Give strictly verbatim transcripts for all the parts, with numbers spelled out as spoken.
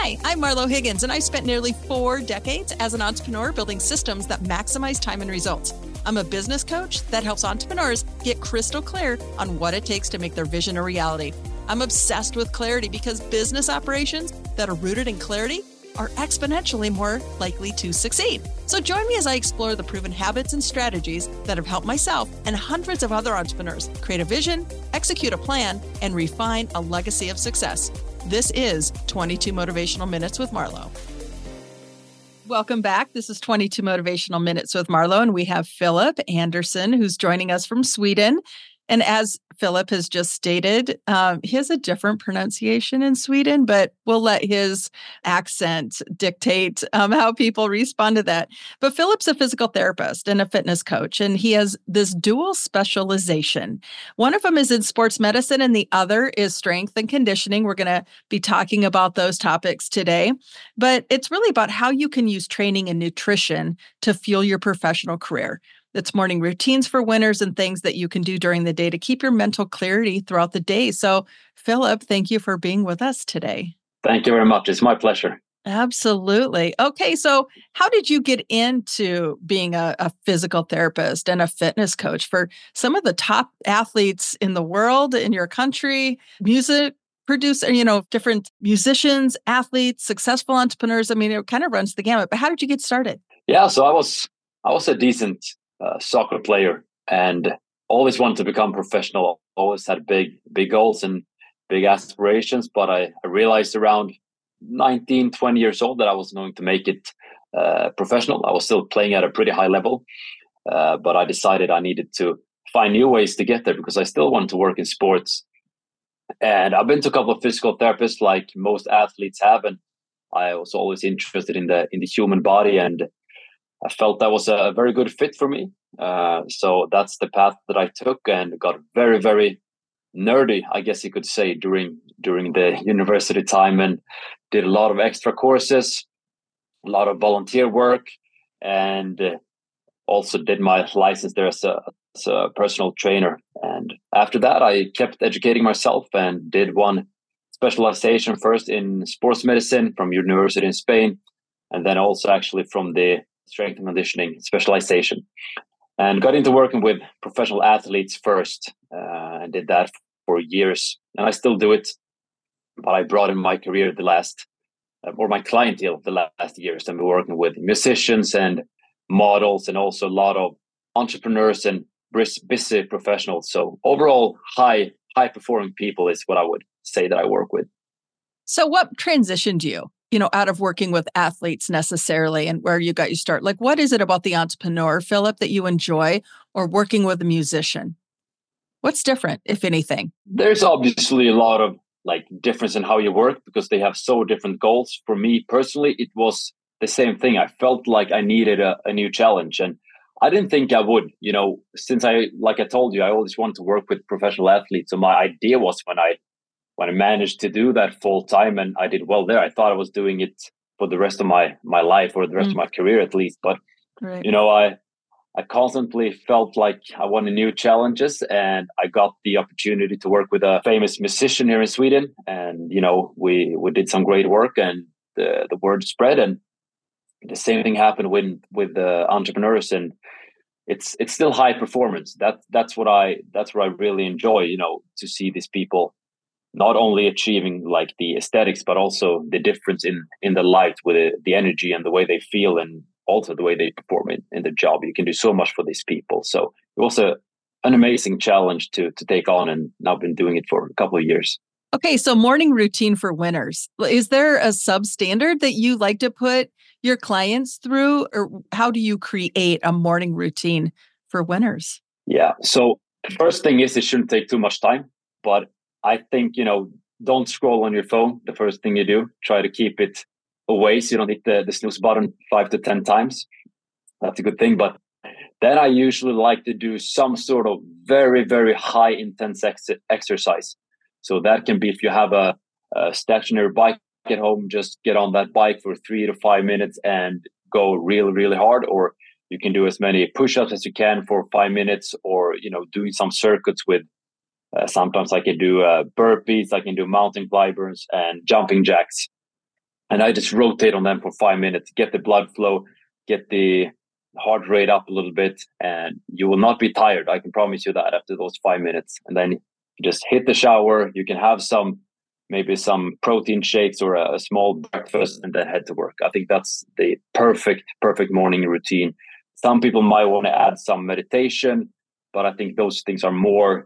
Hi, I'm Marlo Higgins, and I spent nearly four decades as an entrepreneur building systems that maximize time and results. I'm a business coach that helps entrepreneurs get crystal clear on what it takes to make their vision a reality. I'm obsessed with clarity because business operations that are rooted in clarity are exponentially more likely to succeed. So join me as I explore the proven habits and strategies that have helped myself and hundreds of other entrepreneurs create a vision, execute a plan, and refine a legacy of success. This is twenty-two Motivational Minutes with Marlo. Welcome back. This is twenty-two Motivational Minutes with Marlo, and we have Philip Anderson, who's joining us from Sweden. And as Philip has just stated, um, he has a different pronunciation in Sweden, but we'll let his accent dictate um, how people respond to that. But Philip's a physical therapist and a fitness coach, and he has this dual specialization. One of them is in sports medicine, and the other is strength and conditioning. We're going to be talking about those topics today. But it's really about how you can use training and nutrition to fuel your professional career. It's morning routines for winners and things that you can do during the day to keep your mental clarity throughout the day. So, Philip, thank you for being with us today. Thank you very much. It's my pleasure. Absolutely. Okay, so how did you get into being a, a physical therapist and a fitness coach for some of the top athletes in the world, in your country, music producer, you know, different musicians, athletes, successful entrepreneurs? I mean, it kind of runs the gamut. But how did you get started? Yeah, so I was I was a decent Uh, soccer player and always wanted to become professional. Always had big, big goals and big aspirations. But I, I realized around nineteen, twenty years old that I wasn't going to make it uh, professional. I was still playing at a pretty high level. Uh, but I decided I needed to find new ways to get there because I still wanted to work in sports. And I've been to a couple of physical therapists like most athletes have. And I was always interested in the in the human body, and I felt that was a very good fit for me. Uh, so that's the path that I took and got very, very nerdy, I guess you could say, during during the university time, and did a lot of extra courses, a lot of volunteer work, and uh, also did my license there as a, as a personal trainer. And after that, I kept educating myself and did one specialization first in sports medicine from university in Spain, and then also actually from the strength and conditioning specialization, and got into working with professional athletes first, uh, and did that for years. And I still do it, but I broadened my career the last, uh, or my clientele the last years. I'm working with musicians and models, and also a lot of entrepreneurs and busy professionals. So overall, high, high performing people is what I would say that I work with. So what transitioned you? you know, out of working with athletes necessarily, and where you got your start? Like, what is it about the entrepreneur, Philip, that you enjoy, or working with a musician? What's different, if anything? There's obviously a lot of like difference in how you work because they have so different goals. For me personally, it was the same thing. I felt like I needed a, a new challenge, and I didn't think I would, you know, since I, like I told you, I always wanted to work with professional athletes. So my idea was when I When I managed to do that full time and I did well there, I thought I was doing it for the rest of my my life or the rest mm. of my career at least. But right. you know, I I constantly felt like I wanted new challenges, and I got the opportunity to work with a famous musician here in Sweden. And you know, we we did some great work, and the the word spread. And the same thing happened with with the entrepreneurs, and it's it's still high performance. That that's what I that's what I really enjoy. You know, to see these people not only achieving like the aesthetics, but also the difference in, in the light with the, the energy and the way they feel, and also the way they perform in, in the job. You can do so much for these people. So it was a, an amazing challenge to, to take on, and now I've been doing it for a couple of years. Okay, so morning routine for winners. Is there a substandard that you like to put your clients through, or how do you create a morning routine for winners? Yeah, so the first thing is it shouldn't take too much time, but I think, you know, don't scroll on your phone the first thing you do. Try to keep it away so you don't hit the, the snooze button five to ten times. That's a good thing. But then I usually like to do some sort of very, very high intense ex- exercise. So that can be if you have a, a stationary bike at home, just get on that bike for three to five minutes and go really, really hard. Or you can do as many push-ups as you can for five minutes, or, you know, doing some circuits with Uh, sometimes I can do uh, burpees, I can do mountain climbers and jumping jacks. And I just rotate on them for five minutes, get the blood flow, get the heart rate up a little bit, and you will not be tired. I can promise you that after those five minutes. And then you just hit the shower. You can have some, maybe some protein shakes or a, a small breakfast, and then head to work. I think that's the perfect, perfect morning routine. Some people might want to add some meditation, but I think those things are more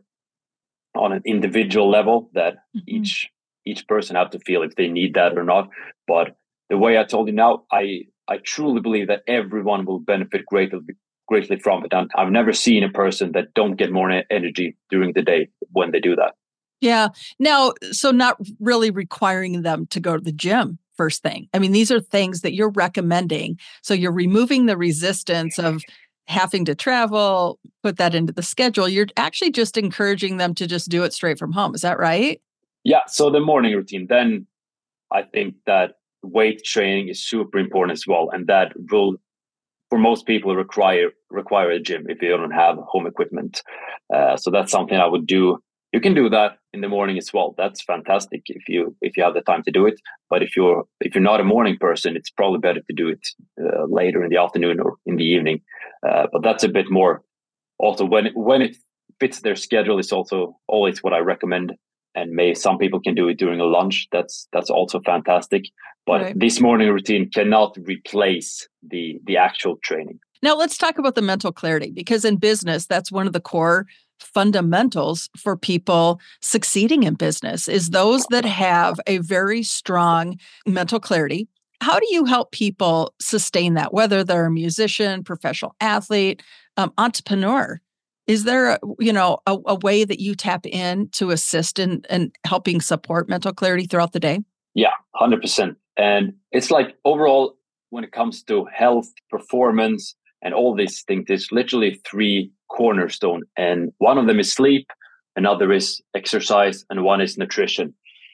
on an individual level that mm-hmm. each each person have to feel if they need that or not. But the way I told you now, I I truly believe that everyone will benefit greatly greatly from it. And I've never seen a person that don't get more energy during the day when they do that. Yeah. Now, so not really requiring them to go to the gym first thing. I mean, these are things that you're recommending. So you're removing the resistance of having to travel, put that into the schedule. You're actually just encouraging them to just do it straight from home. Is that right? Yeah. So the morning routine, then I think that weight training is super important as well. And that will, for most people, require require a gym if you don't have home equipment. Uh, so that's something I would do. You can do that in the morning as well. That's fantastic if you if you have the time to do it. But if you're if you're not a morning person, it's probably better to do it uh, later in the afternoon or in the evening. Uh, but that's a bit more. Also, when it, when it fits their schedule, it's also always what I recommend. And may some people can do it during a lunch. That's that's also fantastic. But right. This morning routine cannot replace the the actual training. Now let's talk about the mental clarity, because in business, that's one of the core fundamentals for people succeeding in business is those that have a very strong mental clarity. How do you help people sustain that, whether they're a musician, professional athlete, um, entrepreneur? Is there, a, you know, a, a way that you tap in to assist in, in helping support mental clarity throughout the day? Yeah, one hundred percent. And it's like overall, when it comes to health, performance, and all these things, there's literally three cornerstones. And one of them is sleep, another is exercise, and one is nutrition.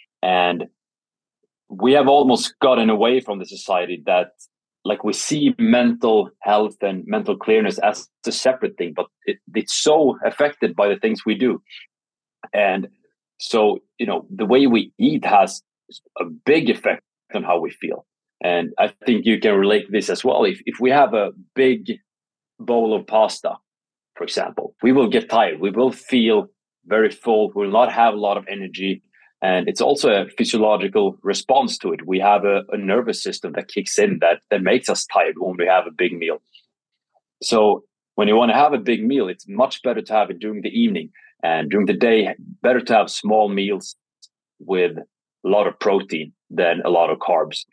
And we have almost gotten away from the society that, like, we see mental health and mental clearness as a separate thing, but it, it's so affected by the things we do. And so, you know, the way we eat has a big effect on how we feel. And I think you can relate to this as well. If if we have a big bowl of pasta, for example, we will get tired. We will feel very full. We will not have a lot of energy. And it's also a physiological response to it. We have a, a nervous system that kicks in that, that makes us tired when we have a big meal. So when you want to have a big meal, it's much better to have it during the evening. And during the day, better to have small meals with a lot of protein than a lot of carbs.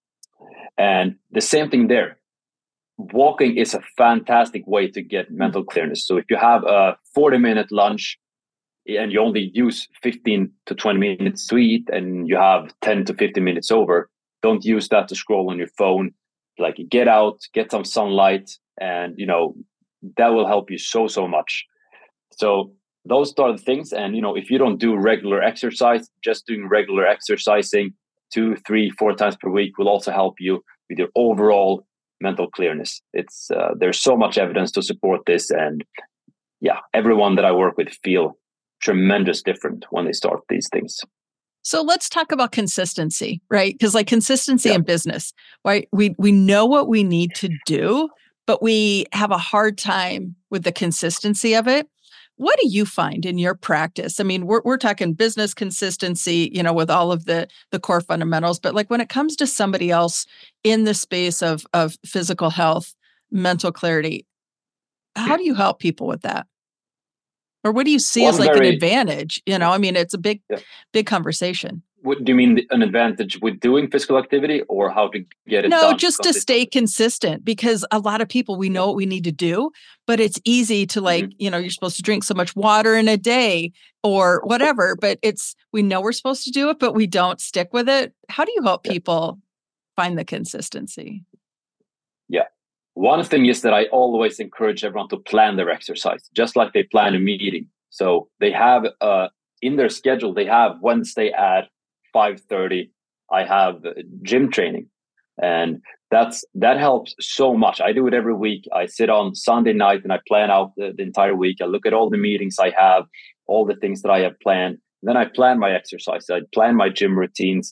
And the same thing there. Walking is a fantastic way to get mental clearness. So if you have a forty minute lunch and you only use fifteen to twenty minutes to eat and you have ten to fifteen minutes over, don't use that to scroll on your phone. Like, get out, get some sunlight, and, you know, that will help you so, so much. So those are the things. And, you know, if you don't do regular exercise, just doing regular exercising two, three, four times per week will also help you with your overall mental clearness. It's uh, there's so much evidence to support this. And yeah, everyone that I work with feel tremendous different when they start these things. So let's talk about consistency, right? Because like consistency yeah. in business, right? We we know what we need to do, but we have a hard time with the consistency of it. What do you find in your practice? I mean, we're we're talking business consistency, you know, with all of the the core fundamentals, but like when it comes to somebody else in the space of of physical health, mental clarity, how do you help people with that? Or what do you see One as like very, an advantage? You know, I mean, it's a big, yeah. big conversation. What do you mean an advantage with doing physical activity, or how to get it no, done? No, just to stay consistent, because a lot of people, we know what we need to do, but it's easy to like, mm-hmm. you know, you're supposed to drink so much water in a day or whatever, but it's, we know we're supposed to do it, but we don't stick with it. How do you help yeah. people find the consistency? Yeah. One thing is that I always encourage everyone to plan their exercise, just like they plan a meeting. So they have uh, in their schedule, they have Wednesday at five thirty, I have gym training. And that's that helps so much. I do it every week. I sit on Sunday night and I plan out the, the entire week. I look at all the meetings I have, all the things that I have planned. Then I plan my exercise. I plan my gym routines.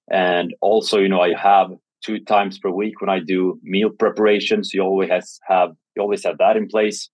And also, you know, I have two times per week when I do meal preparations. You always has have you always have that in place.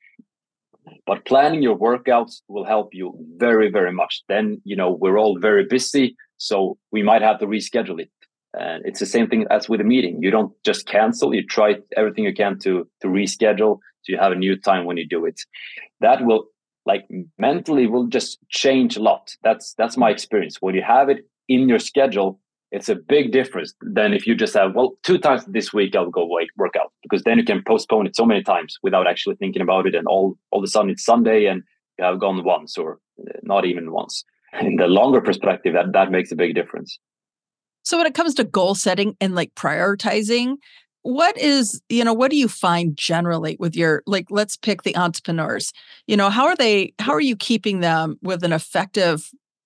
But planning your workouts will help you very, very much. Then, you know, we're all very busy, so we might have to reschedule it. And it's the same thing as with a meeting. You don't just cancel, you try everything you can to to reschedule, so you have a new time when you do it. That will, like, mentally will just change a lot. That's that's my experience. When you have it in your schedule, it's a big difference than if you just have, well, two times this week I'll go wait, work out, because then you can postpone it so many times without actually thinking about it. And all, all of a sudden it's Sunday and you have gone once or not even once. In the longer perspective, that, that makes a big difference. So when it comes to goal setting and like prioritizing, what is, you know, what do you find generally with your, like, let's pick the entrepreneurs, you know, how are they, how are you keeping them with an effective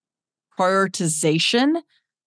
prioritization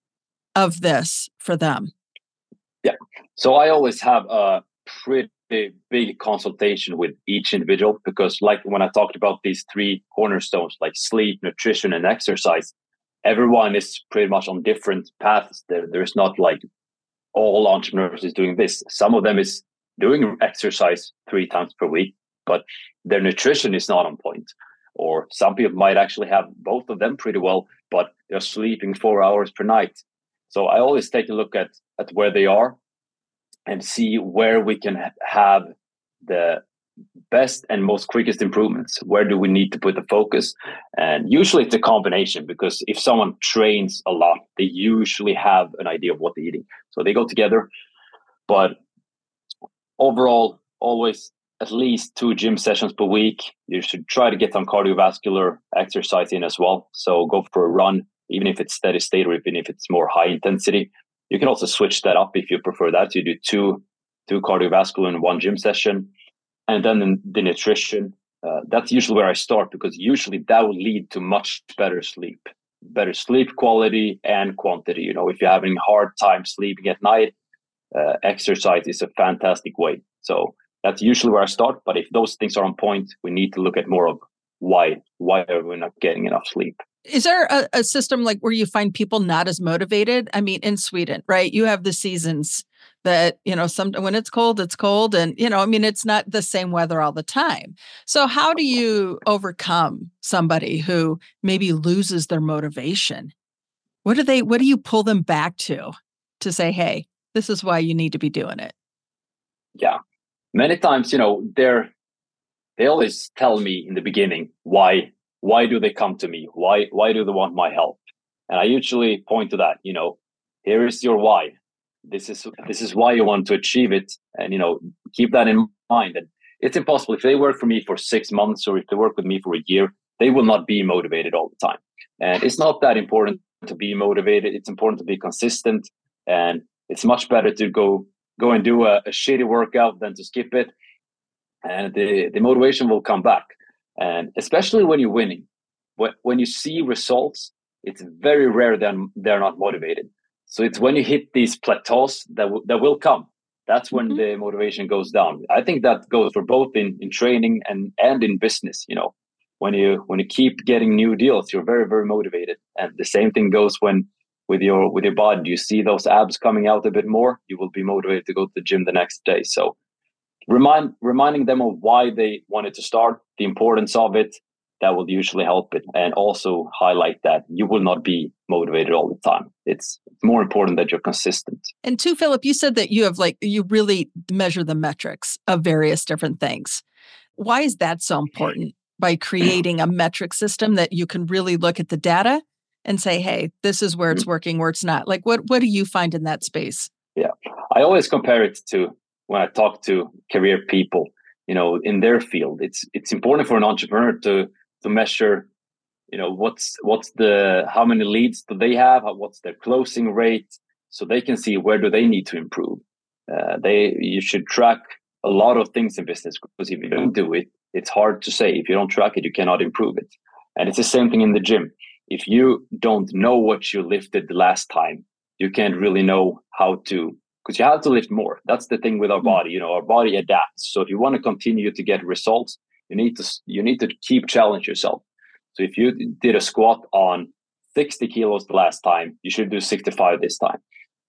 of this for them? Yeah. So I always have a pretty big consultation with each individual, because like when I talked about these three cornerstones, like sleep, nutrition, and exercise, everyone is pretty much on different paths. There, there's not like all entrepreneurs is doing this. Some of them is doing exercise three times per week, but their nutrition is not on point. Or some people might actually have both of them pretty well, but they're sleeping four hours per night. So I always take a look at, at where they are and see where we can ha- have the best and most quickest improvements. Where do we need to put the focus? And usually it's a combination, because if someone trains a lot, they usually have an idea of what they're eating. So they go together. But overall, always at least two gym sessions per week. You should try to get some cardiovascular exercise in as well. So go for a run, even if it's steady state or even if it's more high intensity. You can also switch that up if you prefer that. You do two, two cardiovascular in one gym session. And then in the nutrition, uh, that's usually where I start, because usually that will lead to much better sleep, better sleep quality and quantity. You know, if you're having a hard time sleeping at night, uh, exercise is a fantastic way. So that's usually where I start. But if those things are on point, we need to look at more of why, why are we not getting enough sleep? Is there a, a system like where you find people not as motivated? I mean, in Sweden, right? You have the seasons that, you know, some when it's cold, it's cold. And, you know, I mean, it's not the same weather all the time. So how do you overcome somebody who maybe loses their motivation? What do they, what do you pull them back to, to say, hey, this is why you need to be doing it? Yeah. Many times, you know, they're, they always tell me in the beginning, why, why do they come to me? Why, why do they want my help? And I usually point to that, you know, here is your why. This is, this is why you want to achieve it. And, you know, keep that in mind. And it's impossible. If they work for me for six months or if they work with me for a year, they will not be motivated all the time. And it's not that important to be motivated. It's important to be consistent. And it's much better to go, go and do a, a shitty workout than to skip it. And the, the motivation will come back. And especially when you're winning, when, when you see results, it's very rare that they're not motivated. So it's when you hit these plateaus that, w- that will come. That's when mm-hmm. the motivation goes down. I think that goes for both in, in training and, and in business. You know, when you when you keep getting new deals, you're very, very motivated. And the same thing goes when with your with your body. Do you see those abs coming out a bit more? You will be motivated to go to the gym the next day. So Remind reminding them of why they wanted to start, the importance of it, that will usually help it. And also highlight that you will not be motivated all the time. It's more important that you're consistent. And too, Philip, you said that you have like, you really measure the metrics of various different things. Why is that so important? By creating a metric system that you can really look at the data and say, hey, this is where it's working, where it's not. Like, what, what do you find in that space? Yeah, I always compare it to when I talk to career people, you know, in their field. It's it's important for an entrepreneur to to measure, you know, what's what's the how many leads do they have, what's their closing rate, so they can see where do they need to improve. Uh, they you should track a lot of things in business, because if you don't do it, it's hard to say. If you don't track it, you cannot improve it. And it's the same thing in the gym. If you don't know what you lifted the last time, you can't really know how to. Because you have to lift more. That's the thing with our body. You know, our body adapts. So if you want to continue to get results, you need to you need to keep challenge yourself. So if you did a squat on sixty kilos the last time, you should do sixty-five this time.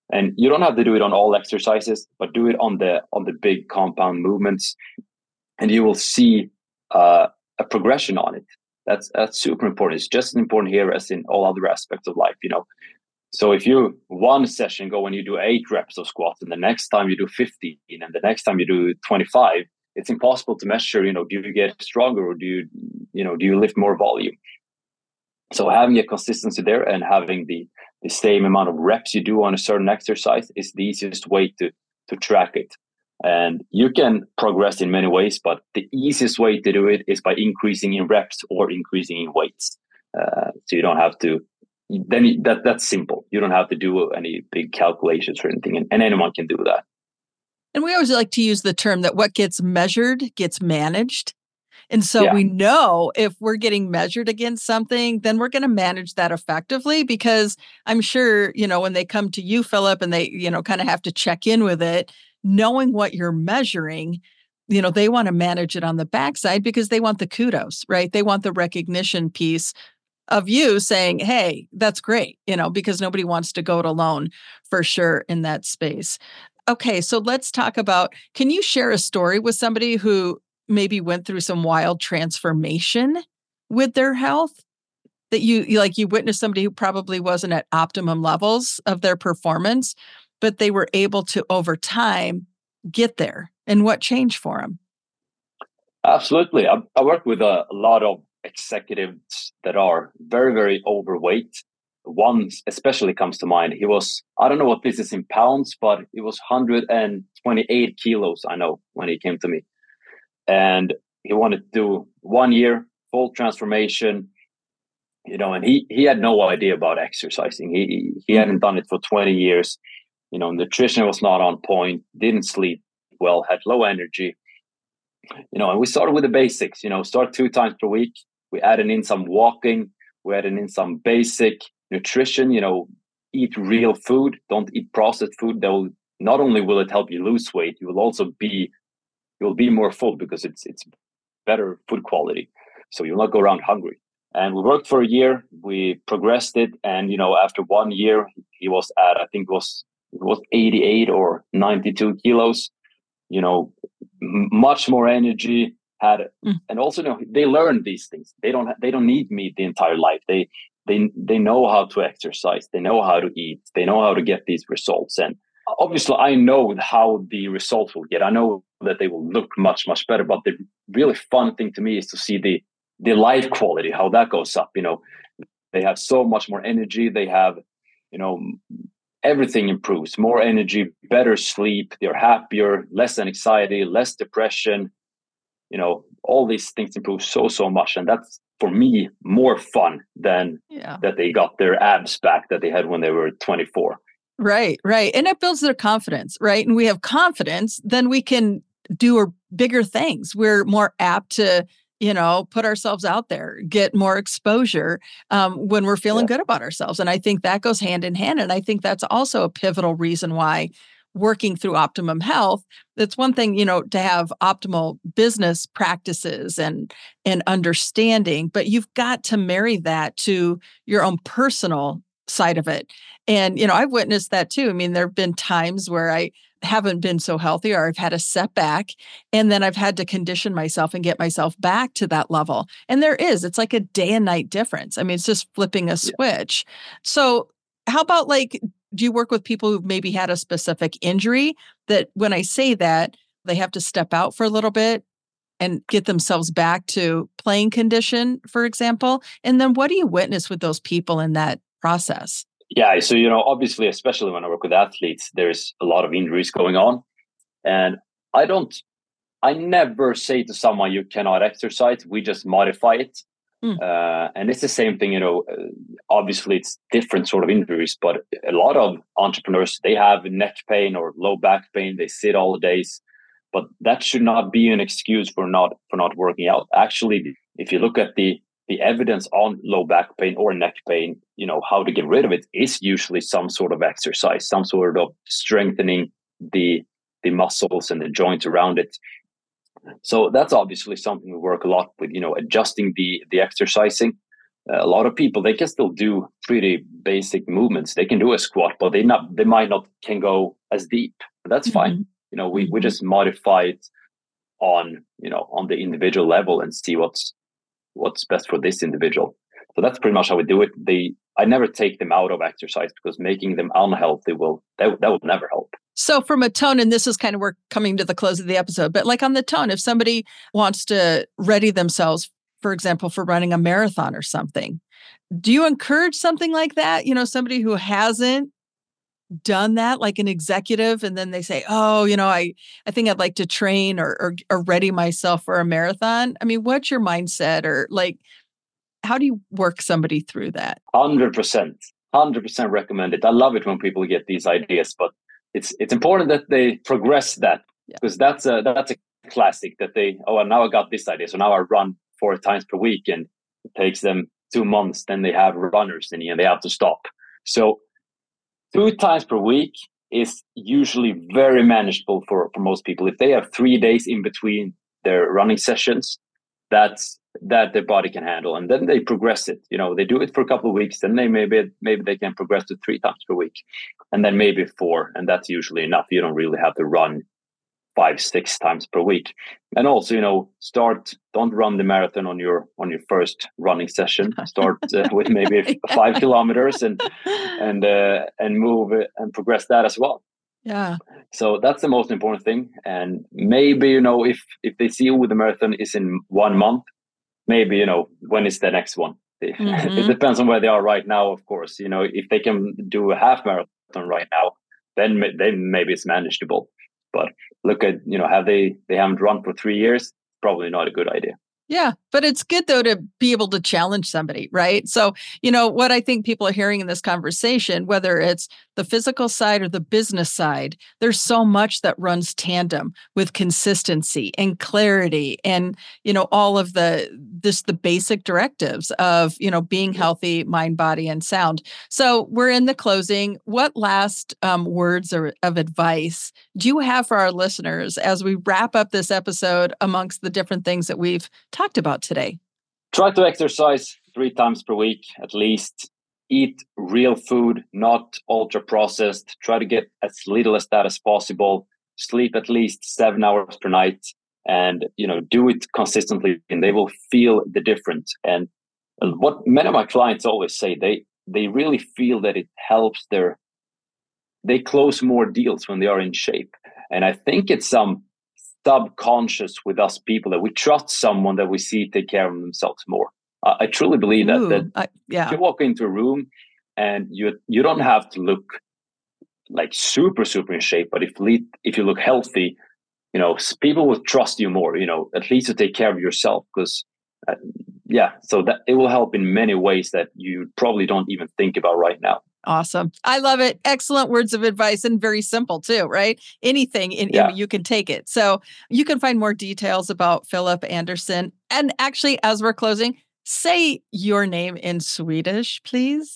And you don't have to do it on all exercises, but do it on the on the big compound movements, and you will see uh, a progression on it. That's that's super important. It's just as important here as in all other aspects of life, you know. So if you one session go and you do eight reps of squats, and the next time you do fifteen, and the next time you do twenty-five, it's impossible to measure, you know, do you get stronger or do you, you know, do you lift more volume? So having a consistency there and having the, the same amount of reps you do on a certain exercise is the easiest way to, to track it. And you can progress in many ways, but the easiest way to do it is by increasing in reps or increasing in weights. Uh, so you don't have to, then you, that that's simple. You don't have to do any big calculations or anything, and, and anyone can do that. And we always like to use the term that what gets measured gets managed. And so Yeah. we know if we're getting measured against something, then we're going to manage that effectively, because I'm sure, you know, when they come to you, Philip, and they, you know, kind of have to check in with it, knowing what you're measuring, you know, they want to manage it on the backside because they want the kudos, right? They want the recognition piece of you saying, hey, that's great, you know, because nobody wants to go it alone for sure in that space. Okay, so let's talk about, can you share a story with somebody who maybe went through some wild transformation with their health that you, you like you witnessed somebody who probably wasn't at optimum levels of their performance, but they were able to over time get there, and what changed for them? Absolutely. I, I work with a, a lot of executives that are very, very overweight. One especially comes to mind. He was, I don't know what this is in pounds, but it was one hundred twenty-eight kilos, I know, when he came to me. And he wanted to do one year full transformation, you know, and he he had no idea about exercising. He he hadn't done it for twenty years. You know, nutrition was not on point, didn't sleep well, had low energy. You know, and we started with the basics, you know, start two times per week. We added in some walking, we added in some basic nutrition, you know, eat real food, don't eat processed food. That will, not only will it help you lose weight, you will also be, you'll be more full because it's it's better food quality. So you'll not go around hungry. And we worked for a year, we progressed it. And, you know, after one year, he was at, I think it was, it was eighty-eight or ninety-two kilos, you know, m- much more energy, had, mm. and also, you know, they learn these things. They don't, they don't need me the entire life. They, they, they know how to exercise. They know how to eat. They know how to get these results. And obviously I know how the results will get. I know that they will look much, much better, but the really fun thing to me is to see the, the life quality, how that goes up. You know, they have so much more energy. They have, you know, everything improves, more energy, better sleep. They're happier, less anxiety, less depression. You know, all these things improve so, so much. And that's, for me, more fun than yeah. that they got their abs back that they had when they were twenty-four. Right, right. And it builds their confidence, right? And we have confidence, then we can do bigger things. We're more apt to, you know, put ourselves out there, get more exposure um, when we're feeling yeah. good about ourselves. And I think that goes hand in hand. And I think that's also a pivotal reason why working through Optimum Health, it's one thing, you know, to have optimal business practices and, and understanding, but you've got to marry that to your own personal side of it. And, you know, I've witnessed that too. I mean, there have been times where I haven't been so healthy or I've had a setback, and then I've had to condition myself and get myself back to that level. And there is, it's like a day and night difference. I mean, it's just flipping a switch. Yeah. So how about like, do you work with people who've maybe had a specific injury that when I say that, they have to step out for a little bit and get themselves back to playing condition, for example? And then what do you witness with those people in that process? Yeah, so, you know, obviously, especially when I work with athletes, there's a lot of injuries going on. And I don't, I never say to someone, you cannot exercise. We just modify it. Mm. Uh, and it's the same thing, you know, uh, obviously it's different sort of injuries, but a lot of entrepreneurs, they have neck pain or low back pain. They sit all the days, but that should not be an excuse for not, for not working out. Actually, if you look at the, the evidence on low back pain or neck pain, you know, how to get rid of it is usually some sort of exercise, some sort of strengthening the, the muscles and the joints around it. So that's obviously something we work a lot with, you know, adjusting the the exercising. a lot of people, they can still do pretty basic movements. They can do a squat, but they not they might not can go as deep. But that's fine. Mm-hmm. You know, we, mm-hmm. we just modify it on, you know, on the individual level and see what's what's best for this individual. So that's pretty much how we do it. They I never take them out of exercise, because making them unhealthy will that, that will never help. So from a tone, and this is kind of we're coming to the close of the episode, but like on the tone, if somebody wants to ready themselves, for example, for running a marathon or something, do you encourage something like that? You know, somebody who hasn't done that, like an executive, and then they say, oh, you know, I, I think I'd like to train or, or, or ready myself for a marathon. I mean, what's your mindset, or like, how do you work somebody through that? one hundred percent. one hundred percent recommend it. I love it when people get these ideas, but it's it's important that they progress that, yeah. because that's a, that's a classic that they, oh, now I got this idea. So now I run four times per week, and it takes them two months. Then they have runners in the end, they have to stop. So two times per week is usually very manageable for, for most people. If they have three days in between their running sessions, that's that their body can handle, and then they progress it. You know, they do it for a couple of weeks, then they maybe maybe they can progress to three times per week, and then maybe four, and that's usually enough. You don't really have to run five, six times per week. And also, you know, start don't run the marathon on your on your first running session. Start uh, with maybe yeah. five kilometers and and uh, and move it and progress that as well. Yeah. So that's the most important thing. And maybe, you know, if if they see with the marathon is in one month, maybe, you know, when is the next one? Mm-hmm. It depends on where they are right now, of course. You know, if they can do a half marathon right now, then then maybe it's manageable. But look at, you know, have they they haven't run for three years? Probably not a good idea. Yeah, but it's good, though, to be able to challenge somebody, right? So, you know, what I think people are hearing in this conversation, whether it's the physical side or the business side, there's so much that runs tandem with consistency and clarity and, you know, all of the, this, the basic directives of, you know, being healthy, mind, body, and sound. So we're in the closing. What last um, words or, of advice do you have for our listeners as we wrap up this episode amongst the different things that we've talked about today? Try to exercise three times per week at least. Eat real food, not ultra processed. Try to get as little as that as possible. Sleep at least seven hours per night, and you know, do it consistently, and they will feel the difference. And what many of my clients always say, they they really feel that it helps their they close more deals when they are in shape. And I think it's some subconscious with us people that we trust someone that we see take care of themselves more. Uh, I truly believe that. Ooh, that I, yeah. If you walk into a room and you you don't have to look like super super in shape, but if le- if you look healthy, you know, people will trust you more. You know, at least to take care of yourself, because uh, yeah, so that it will help in many ways that you probably don't even think about right now. Awesome. I love it. Excellent words of advice, and very simple too, right? Anything in, yeah. in, you can take it. So you can find more details about Filip Andersson. And actually, as we're closing, say your name in Swedish, please.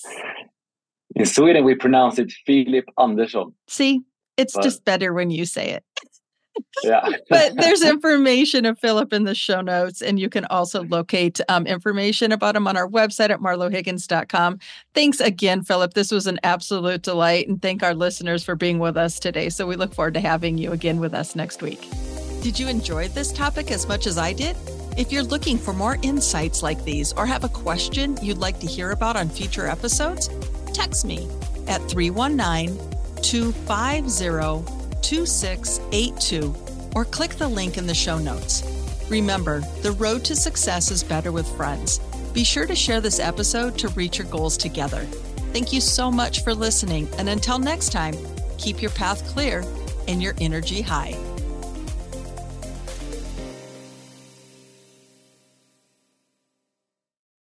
In Sweden, we pronounce it Filip Andersson. See, it's but, just better when you say it. Yeah. But there's information of Filip in the show notes, and you can also locate um, information about him on our website at marlo higgins dot com. Thanks again, Filip. This was an absolute delight, and thank our listeners for being with us today. So we look forward to having you again with us next week. Did you enjoy this topic as much as I did? If you're looking for more insights like these or have a question you'd like to hear about on future episodes, text me at three one nine, two five zero, two six eight two or click the link in the show notes. Remember, the road to success is better with friends. Be sure to share this episode to reach your goals together. Thank you so much for listening, and until next time, keep your path clear and your energy high.